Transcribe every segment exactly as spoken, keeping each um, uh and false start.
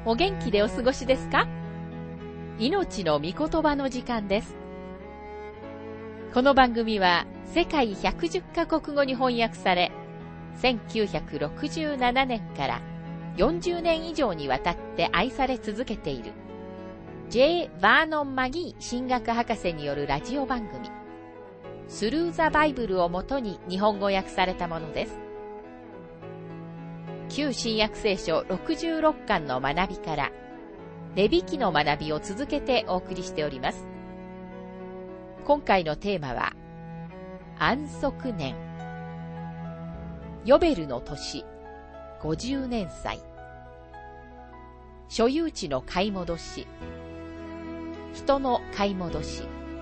お元気でお過ごしですか？命の御言葉の時間です。この番組は世界ひゃくじゅっカ国語に翻訳され、せんきゅうひゃくろくじゅうななねんからよんじゅうねん以上にわたって愛され続けている J. バーノン・マギー神学博士によるラジオ番組、スルー・ザ・バイブルをもとに日本語訳されたものです。旧新約聖書ろくじゅうろっかんの学びから、レビ記の学びを続けてお送りしております。今回のテーマは、安息年。ヨベルの年、ごじゅうねん祭。所有地の買い戻し。人の買い戻し。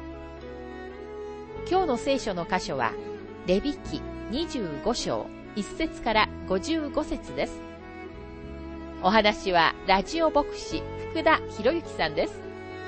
今日の聖書の箇所は、レビ記にじゅうごしょう。いっせつからごじゅうごせつです。お話はラジオ牧師福田博之さんです。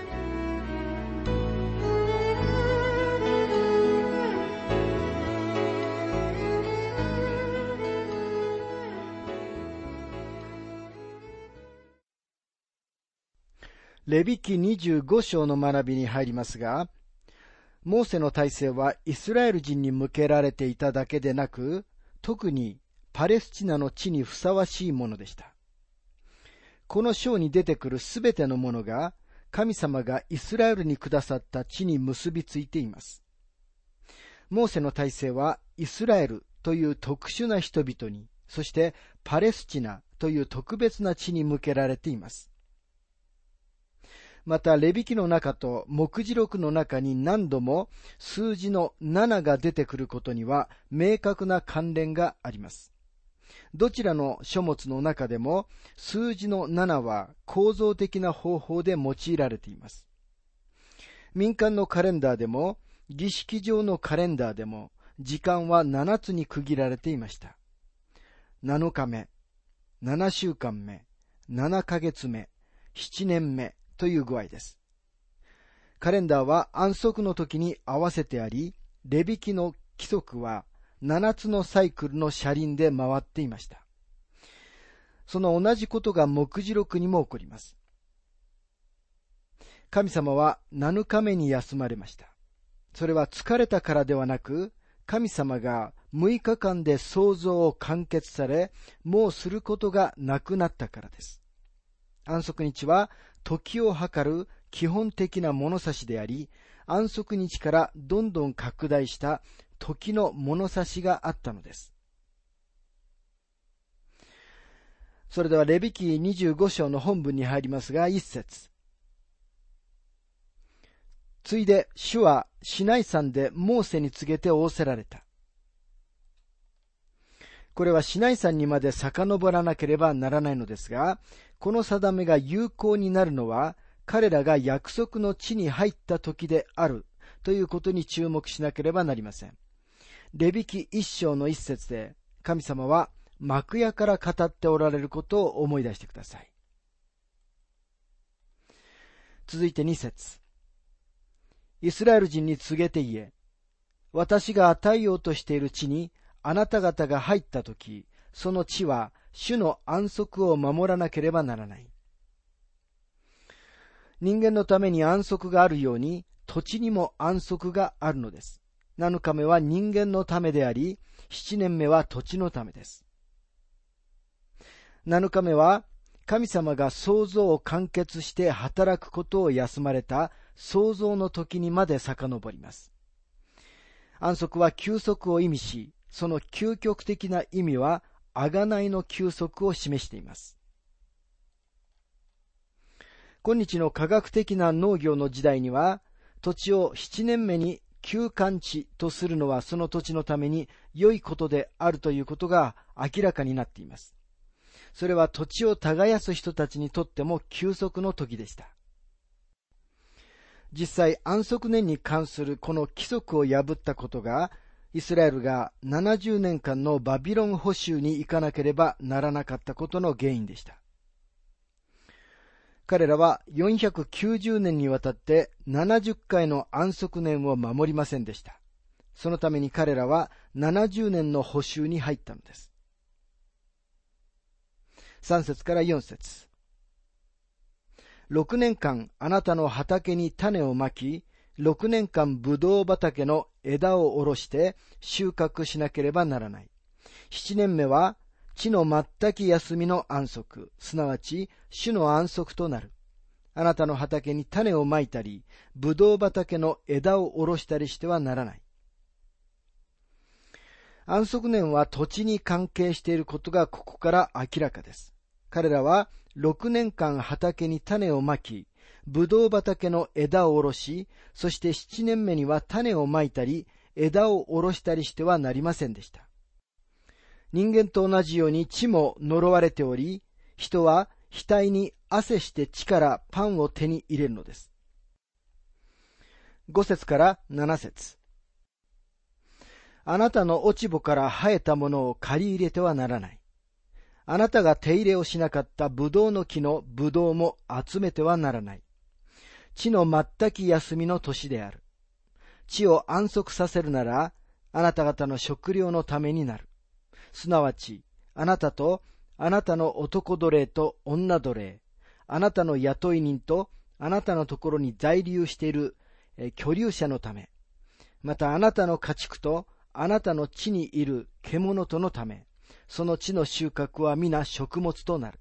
レビ記にじゅうごしょうの学びに入りますが、モーセの体制はイスラエル人に向けられていただけでなく、特にパレスチナの地にふさわしいものでした。この章に出てくるすべてのものが、神様がイスラエルにくださった地に結びついています。モーセの体制はイスラエルという特殊な人々に、そしてパレスチナという特別な地に向けられています。また、レビ記の中と黙示録の中に何度も数字のななが出てくることには明確な関連があります。どちらの書物の中でも数字のななは構造的な方法で用いられています。民間のカレンダーでも儀式上のカレンダーでも時間はななつに区切られていました。なのかめ、ななしゅうかんめ、ななかげつめ、ななねんめという具合です。カレンダーは安息の時に合わせてあり、レビ記の規則はななつのサイクルの車輪で回っていました。その同じことが黙示録にも起こります。神様はなのかめに休まれました。それは疲れたからではなく、神様がむいかかんで創造を完結され、もうすることがなくなったからです。安息日は時を計る基本的な物差しであり、安息日からどんどん拡大した時の物差しがあったのです。それではレビ記にじゅうごしょうの本文に入りますが、いっせつ。ついで主はシナイ山でモーセに告げて仰せられた。これはシナイ山にまで遡らなければならないのですが、この定めが有効になるのは、彼らが約束の地に入った時であるということに注目しなければなりません。レビ記一章の一節で、神様は幕屋から語っておられることを思い出してください。続いて二節。イスラエル人に告げて言え、私が与えようとしている地にあなた方が入ったとき、その地は主の安息を守らなければならない。人間のために安息があるように、土地にも安息があるのです。なのかめは人間のためであり、七年目は土地のためです。なのかめは、神様が創造を完結して働くことを休まれた創造の時にまで遡ります。安息は休息を意味し、その究極的な意味は、贖いの休息を示しています。今日の科学的な農業の時代には、土地を七年目に休耕地とするのはその土地のために良いことであるということが明らかになっています。それは土地を耕す人たちにとっても休息の時でした。実際安息年に関するこの規則を破ったことが、イスラエルがななじゅうねんかんのバビロン捕囚に行かなければならなかったことの原因でした。彼らはよんひゃくきゅうじゅうねんにわたってななじゅっかいの安息年を守りませんでした。そのために彼らはななじゅうねんの捕囚に入ったのです。さん節からよん節。 六年間あなたの畑に種をまき、六年間ぶどう畑の枝を下ろして収穫しなければならない。七年目は地の全き休みの安息、すなわち主の安息となる。あなたの畑に種をまいたり、ぶどう畑の枝を下ろしたりしてはならない。安息年は土地に関係していることがここから明らかです。彼らは六年間畑に種をまき、ぶどう畑の枝を下ろし、そして七年目には種をまいたり、枝を下ろしたりしてはなりませんでした。人間と同じように地も呪われており、人は額に汗して地からパンを手に入れるのです。五節から七節。あなたの落ち穂から生えたものを借り入れてはならない。あなたが手入れをしなかったブドウの木のブドウも集めてはならない。地の全き休みの年である。地を安息させるなら、あなた方の食料のためになる。すなわち、あなたと、あなたの男奴隷と女奴隷、あなたの雇い人と、あなたのところに在留している居留者のため、またあなたの家畜と、あなたの地にいる獣とのため、その地の収穫は皆食物となる。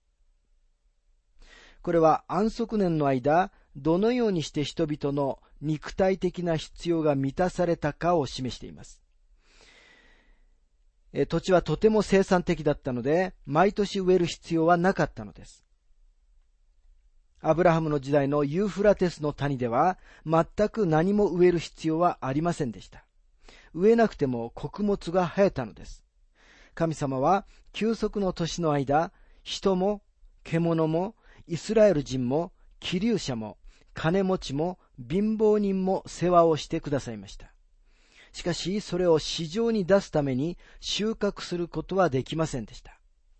これは安息年の間、どのようにして人々の肉体的な必要が満たされたかを示しています。え土地はとても生産的だったので、毎年植える必要はなかったのです。アブラハムの時代のユーフラテスの谷では、全く何も植える必要はありませんでした。植えなくても穀物が生えたのです。神様は休息の年の間、人も獣もイスラエル人も寄留者も金持ちも貧乏人も世話をしてくださいました。しかしそれを市場に出すために収穫することはできませんでした。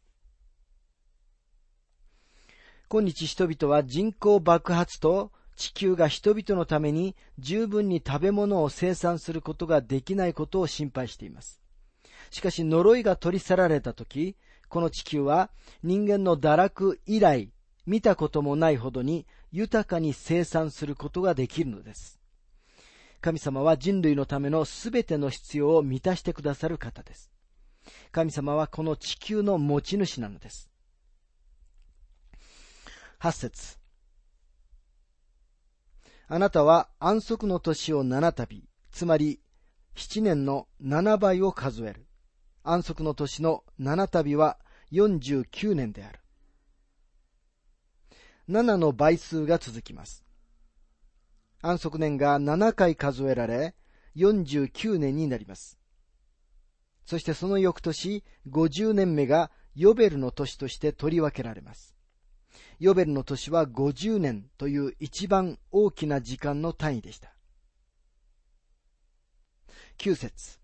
今日人々は人口爆発と地球が人々のために十分に食べ物を生産することができないことを心配しています。しかし呪いが取り去られたとき、この地球は人間の堕落以来見たこともないほどに豊かに生産することができるのです。神様は人類のためのすべての必要を満たしてくださる方です。神様はこの地球の持ち主なのです。八節。あなたは安息の年を七度、つまり七年の七倍を数える。安息の年の七度は四十九年である。七の倍数が続きます。安息年が七回数えられ、四十九年になります。そしてその翌年、五十年目がヨベルの年として取り分けられます。ヨベルの年はごじゅうねんという一番大きな時間の単位でした。きゅう節。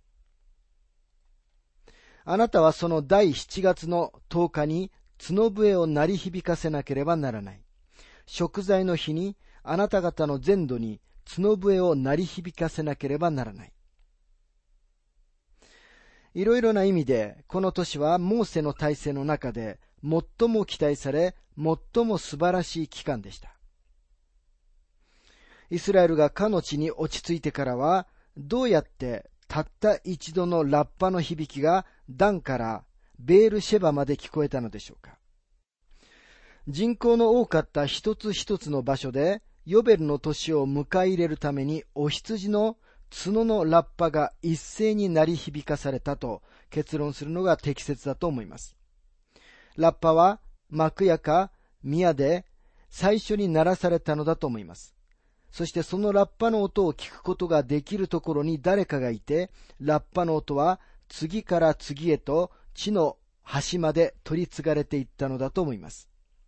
あなたはその第七月の十日に角笛を鳴り響かせなければならない。贖罪の日にあなた方の全土に角笛を鳴り響かせなければならない。いろいろな意味でこの年はモーセの体制の中で最も期待され、最も素晴らしい期間でした。イスラエルがかの地に落ち着いてからは、どうやってたった一度のラッパの響きがダンからベールシェバまで聞こえたのでしょうか。人口の多かった一つ一つの場所で、ヨベルの年を迎え入れるためにお羊の角のラッパが一斉に鳴り響かされたと結論するのが適切だと思います。ラッパは幕屋か宮で最初に鳴らされたのだと思います。そしてそのラッパの音を聞くことができるところに誰かがいて、ラッパの音は次から次へと地の端まで取り継がれていったのだと思います。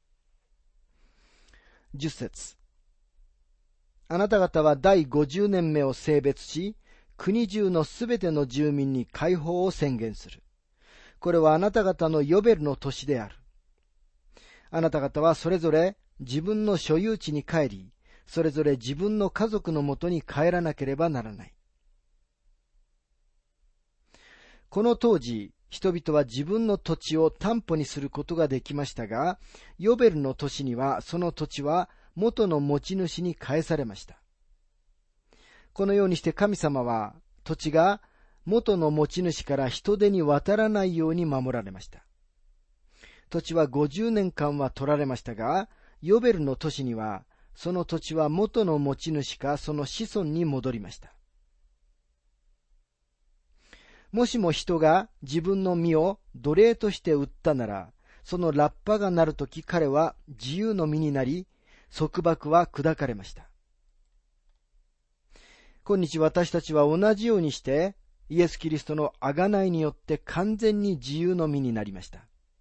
十節。あなた方は第五十年目を聖別し、国中のすべての住民に解放を宣言する。これはあなた方のヨベルの年である。あなた方はそれぞれ自分の所有地に帰り、それぞれ自分の家族のもとに帰らなければならない。この当時、 人々は自分の土地を担保にすることができましたが、ヨベルの年にはその土地は元の持ち主に返されました。このようにして神様は土地が元の持ち主から人手に渡らないように守られました。土地はごじゅうねんかんは取られましたが、ヨベルの年にはその土地は元の持ち主かその子孫に戻りました。もしも人が自分の身を奴隷として売ったなら、そのラッパが鳴るとき彼は自由の身になり、束縛は砕かれました。今日私たちは同じようにして、イエス・キリストの贖いによって完全に自由の身になりました。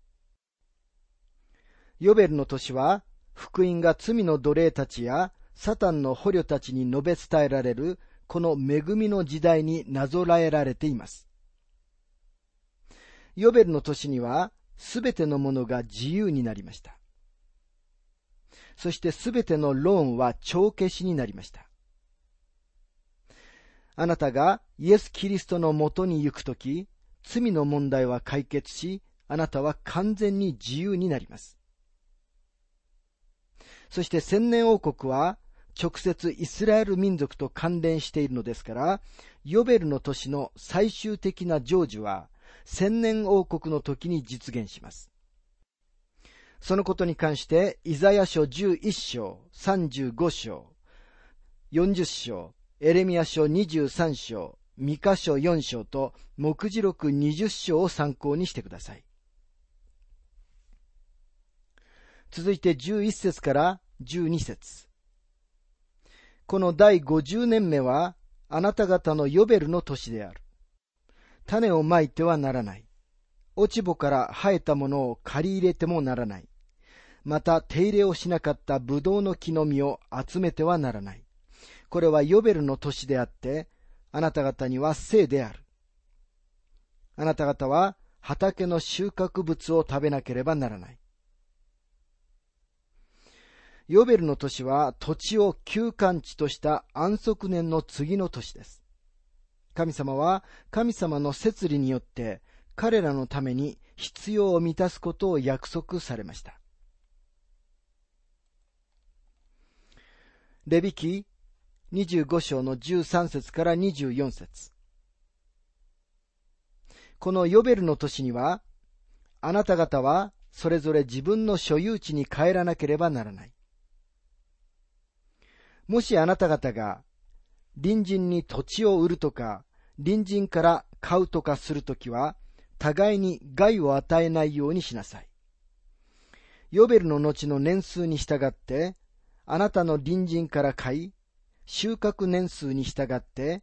ヨベルの年は、福音が罪の奴隷たちやサタンの捕虜たちに述べ伝えられる、この恵みの時代になぞらえられています。ヨベルの年には、すべてのものが自由になりました。そしてすべてのローンは帳消しになりました。あなたがイエス・キリストのもとに行くとき、罪の問題は解決し、あなたは完全に自由になります。そして千年王国は直接イスラエル民族と関連しているのですから、ヨベルの年の最終的な成就は、千年王国の時に実現します。そのことに関して、イザヤ書じゅういっ章、さんじゅうご章、よんじゅっ章、エレミヤ書にじゅうさん章、ミカ書よん章と、黙示録にじゅっ章を参考にしてください。続いてじゅういっ節からじゅうに節。この第ごじゅうねんめは、あなた方のヨベルの年である。種をまいてはならない。落ち穂から生えたものを借り入れてもならない。また手入れをしなかったブドウの木の実を集めてはならない。これはヨベルの年であって、あなた方には聖である。あなた方は畑の収穫物を食べなければならない。ヨベルの年は土地を休閑地とした安息年の次の年です。神様は神様の摂理によって彼らのために必要を満たすことを約束されました。レビ記にじゅうご章のじゅうさん節からにじゅうよん節。このヨベルの年には、あなた方はそれぞれ自分の所有地に帰らなければならない。もしあなた方が隣人に土地を売るとか、隣人から買うとかするときは、互いに害を与えないようにしなさい。ヨベルの後の年数に従って、あなたの隣人から買い、収穫年数に従って、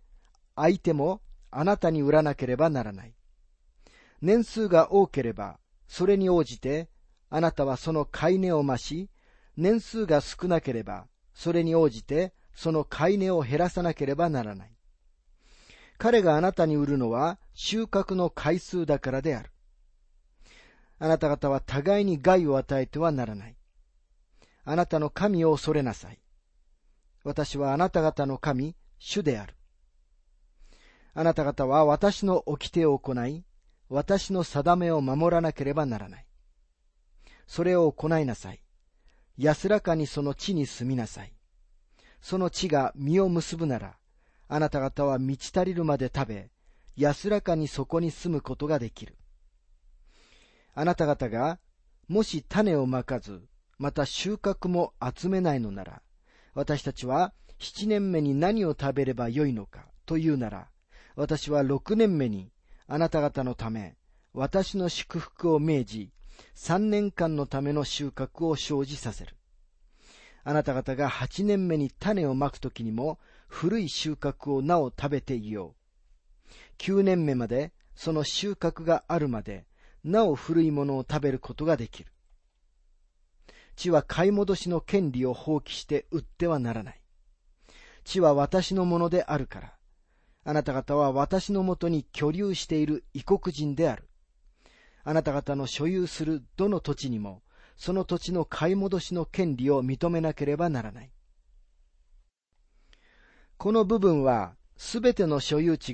相手もあなたに売らなければならない。年数が多ければ、それに応じて、あなたはその買い値を増し、年数が少なければ、それに応じて、その買い値を減らさなければならない。彼があなたに売るのは収穫の回数だからである。あなた方は互いに害を与えてはならない。あなたの神を恐れなさい。私はあなた方の神、主である。あなた方は私の掟を行い、私の定めを守らなければならない。それを行いなさい。安らかにその地に住みなさい。その地が実を結ぶなら、あなた方は満ち足りるまで食べ、安らかにそこに住むことができる。あなた方が、もし種をまかず、また収穫も集めないのなら、私たちは七年目に何を食べればよいのかというなら、私は六年目にあなた方のため、私の祝福を命じ、三年間のための収穫を生じさせる。あなた方が八年目に種をまくときにも、古い収穫をなお食べていよう。九年目まで、その収穫があるまで、なお古いものを食べることができる。地は買い戻しの権利を放棄して売ってはならない。地は私のものであるから、あなた方は私のもとに居留している異国人である。あなた方の所有するどの土地にも、その土地の買い戻しの権利を認めなければならない。この部分は、すべての所有地が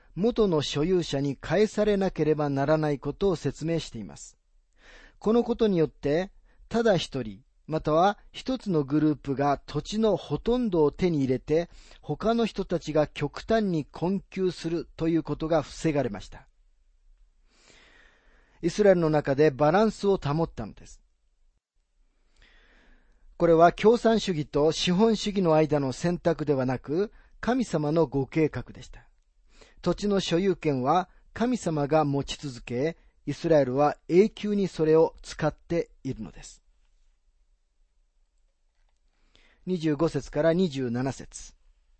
元の所有者に返されなければならないことを説明しています。このことによって、ただ一人、または一つのグループが土地のほとんどを手に入れて、他の人たちが極端に困窮するということが防がれました。イスラエルの中でバランスを保ったのです。これは共産主義と資本主義の間の選択ではなく、神様のご計画でした。土地の所有権は神様が持ち続け、イスラエルは永久にそれを使っているのです。にじゅうご節からにじゅうなな節。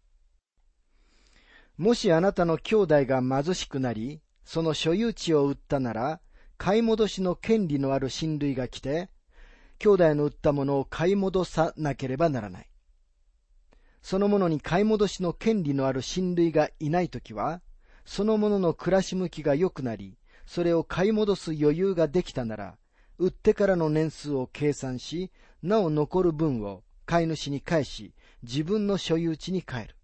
もしあなたの兄弟が貧しくなり、その所有地を売ったなら、買い戻しの権利のある親類が来て、兄弟の売ったものを買い戻さなければならない。そのものに買い戻しの権利のある親類がいないときは、そのものの暮らし向きが良くなり、それを買い戻す余裕ができたなら、売ってからの年数を計算し、なお残る分を買い主に返し、自分の所有地に帰る。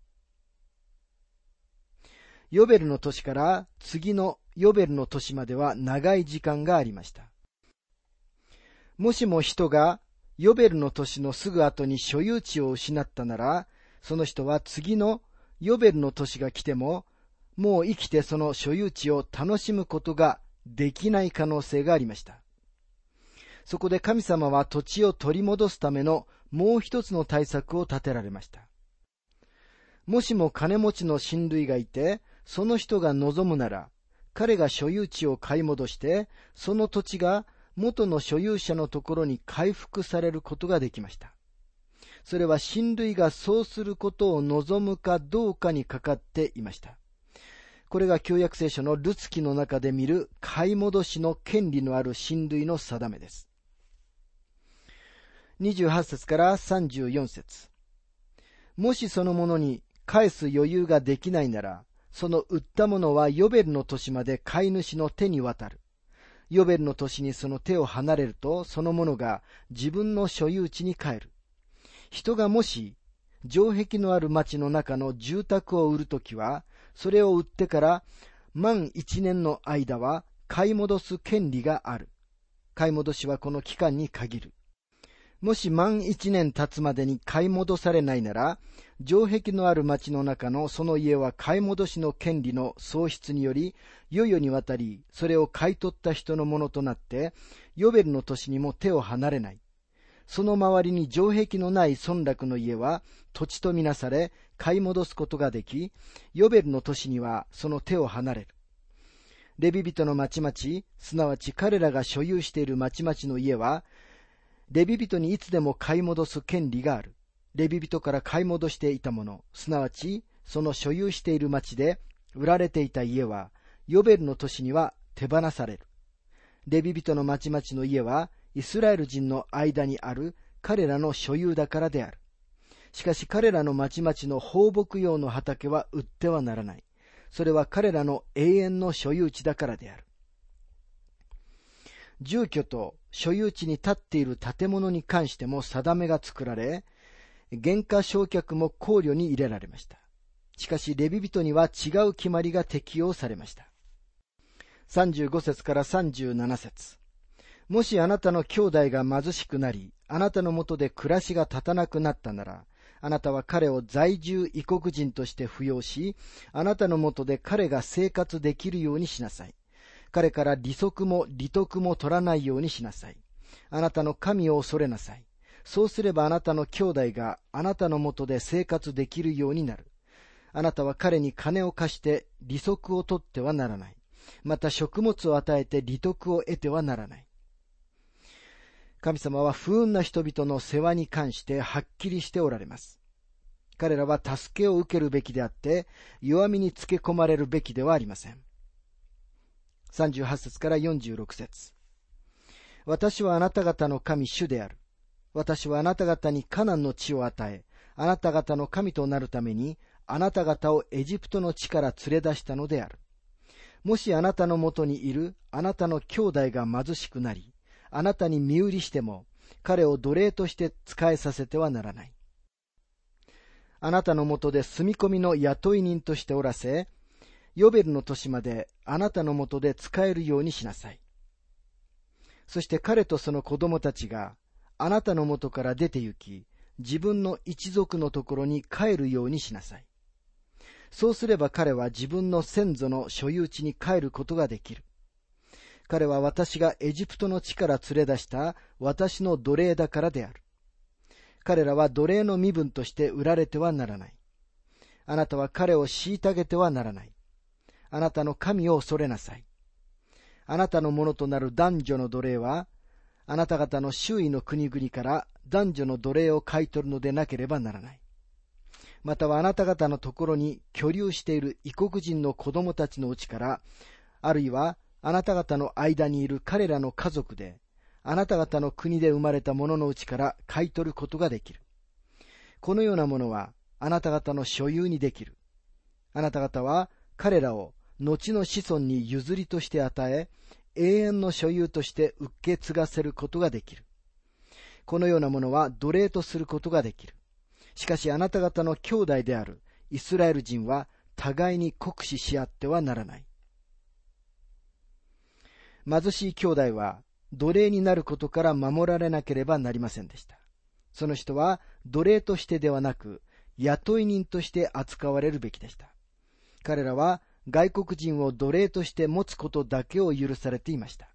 ヨベルの年から次のヨベルの年までは長い時間がありました。もしも人がヨベルの年のすぐ後に所有地を失ったなら、その人は次のヨベルの年が来ても、もう生きてその所有地を楽しむことができない可能性がありました。そこで神様は土地を取り戻すためのもう一つの対策を立てられました。もしも金持ちの親類がいて、その人が望むなら、彼が所有地を買い戻して、その土地が元の所有者のところに回復されることができました。それは親類がそうすることを望むかどうかにかかっていました。これが旧約聖書のルツキの中で見る買い戻しの権利のある親類の定めです。にじゅうはち節からさんじゅうよん節。もしそのものに返す余裕ができないなら、その売ったものはヨベルの年まで買い主の手に渡る。ヨベルの年にその手を離れると、そのものが自分の所有地に帰る。人がもし城壁のある町の中の住宅を売るときは、それを売ってから満一年の間は買い戻す権利がある。買い戻しはこの期間に限る。もし満一年経つまでに買い戻されないなら、城壁のある町の中のその家は買い戻しの権利の喪失により、世々にわたり、それを買い取った人のものとなって、ヨベルの年にも手を離れない。その周りに城壁のない村落の家は土地とみなされ、買い戻すことができ、ヨベルの年にはその手を離れる。レビ人の町々、すなわち彼らが所有している町々の家は、レビ人にいつでも買い戻す権利がある。レビ人から買い戻していたもの、すなわちその所有している町で売られていた家は、ヨベルの年には手放される。レビ人の町々の家は、イスラエル人の間にある彼らの所有だからである。しかし彼らの町々の放牧用の畑は売ってはならない。それは彼らの永遠の所有地だからである。住居と所有地に立っている建物に関しても定めが作られ、減価償却も考慮に入れられました。しかしレビ人には違う決まりが適用されました。さんじゅうご節からさんじゅうなな節。もしあなたの兄弟が貧しくなり、あなたのもとで暮らしが立たなくなったなら、あなたは彼を在住異国人として扶養し、あなたのもとで彼が生活できるようにしなさい。彼から利息も利得も取らないようにしなさい。あなたの神を恐れなさい。そうすればあなたの兄弟があなたのもとで生活できるようになる。あなたは彼に金を貸して利息を取ってはならない。また食物を与えて利得を得てはならない。神様は不運な人々の世話に関してはっきりしておられます。彼らは助けを受けるべきであって、弱みにつけ込まれるべきではありません。さんじゅうはち節からよんじゅうろく節。私はあなた方の神主である。私はあなた方にカナンの地を与え、あなた方の神となるために、あなた方をエジプトの地から連れ出したのである。もしあなたのもとにいるあなたの兄弟が貧しくなり、あなたに身売りしても、彼を奴隷として仕えさせてはならない。あなたのもとで住み込みの雇い人としておらせ、 ヨベルの年まであなたのもとで使えるようにしなさい。そして彼とその子供たちがあなたのもとから出て行き、自分の一族のところに帰るようにしなさい。そうすれば彼は自分の先祖の所有地に帰ることができる。彼は私がエジプトの地から連れ出した私の奴隷だからである。彼らは奴隷の身分として売られてはならない。あなたは彼を虐げてはならない。あなたの神を恐れなさい。あなたのものとなる男女の奴隷は、あなた方の周囲の国々から男女の奴隷を買い取るのでなければならない。またはあなた方のところに居留している異国人の子供たちのうちから、あるいはあなた方の間にいる彼らの家族で、あなた方の国で生まれた者のうちから買い取ることができる。このようなものはあなた方の所有にできる。あなた方は彼らを後の子孫に譲りとして与え、永遠の所有として受け継がせることができる。このようなものは奴隷とすることができる。しかしあなた方の兄弟であるイスラエル人は互いに酷使し合ってはならない。貧しい兄弟は奴隷になることから守られなければなりませんでした。その人は奴隷としてではなく、雇い人として扱われるべきでした。彼らは外国人を奴隷として持つことだけを許されていました。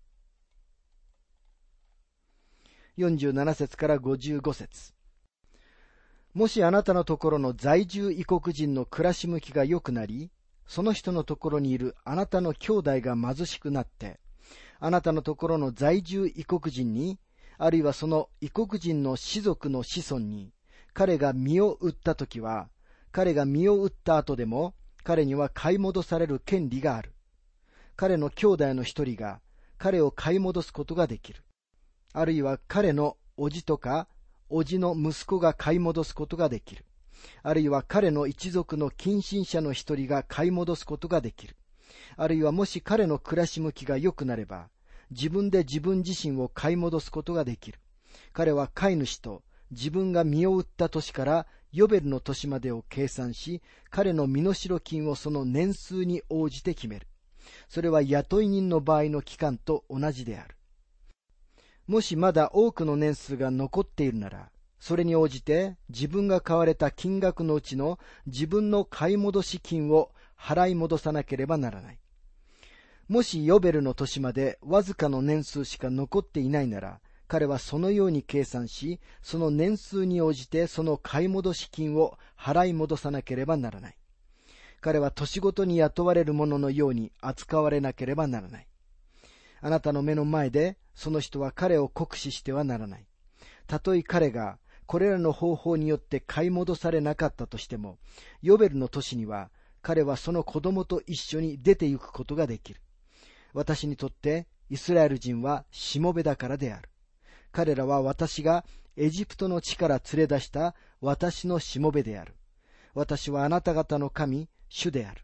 よんじゅうなな節からごじゅうご節。もしあなたのところの在住異国人の暮らし向きが良くなり、その人のところにいるあなたの兄弟が貧しくなって、あなたのところの在住異国人に、あるいはその異国人の士族の子孫に、彼が身を売ったときは、彼が身を売った後でも、彼には買い戻される権利がある。彼の兄弟の一人が彼を買い戻すことができる。あるいは彼の叔父とか叔父の息子が買い戻すことができる。あるいは彼の一族の近親者の一人が買い戻すことができる。あるいはもし彼の暮らし向きが良くなれば、自分で自分自身を買い戻すことができる。彼は飼い主と自分が身を売った年からヨベルの年までを計算し、彼の身代金をその年数に応じて決める。それは雇い人の場合の期間と同じである。もしまだ多くの年数が残っているなら、それに応じて自分が買われた金額のうちの自分の買い戻し金を払い戻さなければならない。もしヨベルの年までわずかの年数しか残っていないなら、彼はそのように計算し、その年数に応じてその買い戻し金を払い戻さなければならない。彼は年ごとに雇われる者のように扱われなければならない。あなたの目の前でその人は彼を酷使してはならない。たとえ彼がこれらの方法によって買い戻されなかったとしても、ヨベルの年には彼はその子供と一緒に出て行くことができる。私にとってイスラエル人はしもべだからである。彼らは私がエジプトの地から連れ出した私のしもべである。私はあなた方の神、主である。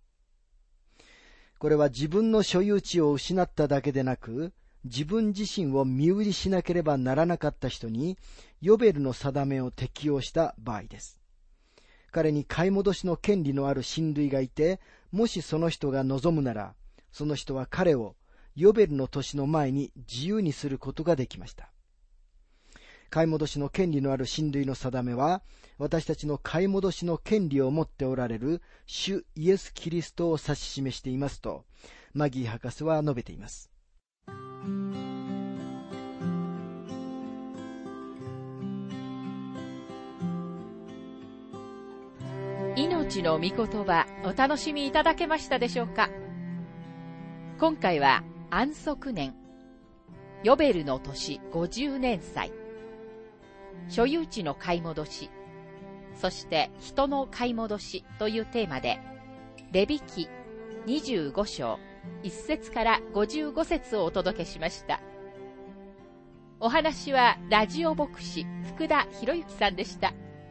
これは自分の所有地を失っただけでなく、自分自身を身売りしなければならなかった人に、ヨベルの定めを適用した場合です。彼に買い戻しの権利のある親類がいて、もしその人が望むなら、その人は彼をヨベルの年の前に自由にすることができました。買い戻しの権利のある親類の定めは、私たちの買い戻しの権利を持っておられる主イエス・キリストを指し示していますと、マギー博士は述べています。 命の御言葉、お楽しみいただけましたでしょうか。今回は安息年、ヨベルの年ごじゅうねん祭、所有地の買い戻し、そして人の買い戻しというテーマで、レビ記にじゅうご章いっ節からごじゅうご節をお届けしました。お話はラジオ牧師福田博之さんでした。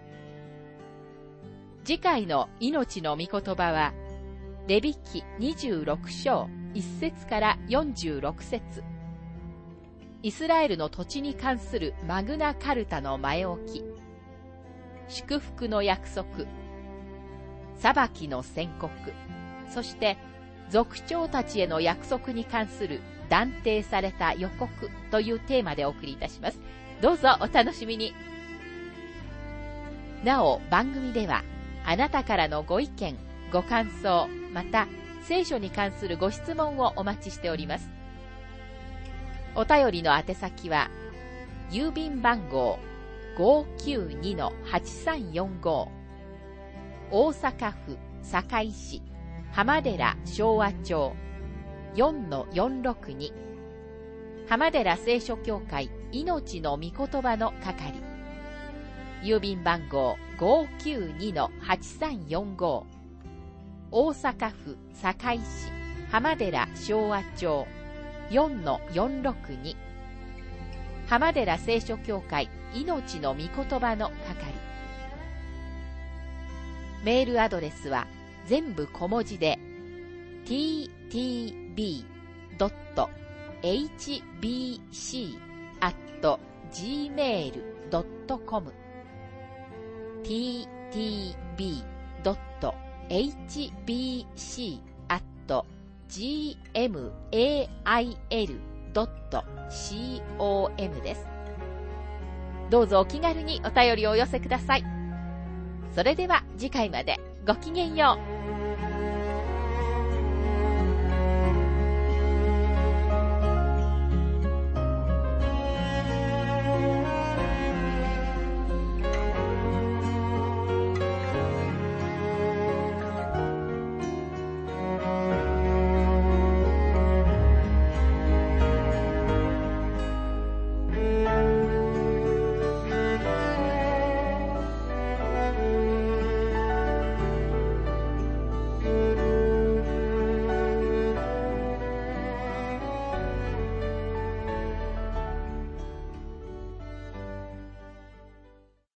次回の命の御言葉は、レビ記にじゅうろく章いっ節からよんじゅうろく節、イスラエルの土地に関するマグナカルタの前置き、祝福の約束、裁きの宣告、 そして族長たちへの約束に関する断定された予告というテーマでお送りいたします。どうぞお楽しみに。なお、番組ではあなたからのご意見、ご感想、また聖書に関するご質問をお待ちしております。お便りの宛先は郵便番号 ごーきゅうにのはちさんよんご 大阪府堺市浜寺昭和町 よんのよんろくに 浜寺聖書協会命の御言葉の係、郵便番号 ごーきゅうにのはちさんよんご 大阪府堺市浜寺昭和町 よんのよんろくに 浜寺聖書協会命の御言葉の係。メールアドレスは全部小文字で ティーティービードットエイチビーシーアットジーメールドットコム ティーティービードットエイチビーシーアットジーエムエーアイエルドットコム です。どうぞお気軽にお便りをお寄せください。それでは次回までごきげんよう。